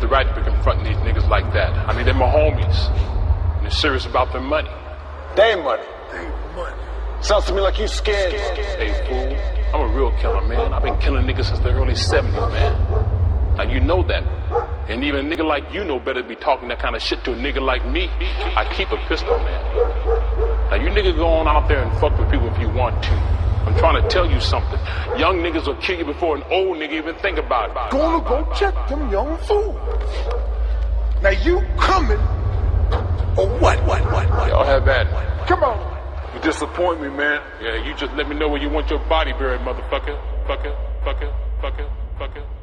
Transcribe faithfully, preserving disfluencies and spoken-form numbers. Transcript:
the right to be confronting these niggas like that. I mean, they're my homies. And they're serious about their money. They money. They money. Sounds to me like you scared. Hey, fool, I'm a real killer, man. I've been killing niggas since the early seventies, man. Now, you know that. And even a nigga like you know better to be talking that kind of shit to a nigga like me. I keep a pistol, man. Now, you niggas go on out there and fuck with people if you want to. I'm trying to tell you something. Young niggas will kill you before an old nigga even think about it. Gonna go check them young fools. Now, you coming or what, what, what, what? Y'all have at it. Come on. You disappoint me, man. Yeah, you just let me know where you want your body buried, motherfucker. Fucker, fucker, fucker, fucker.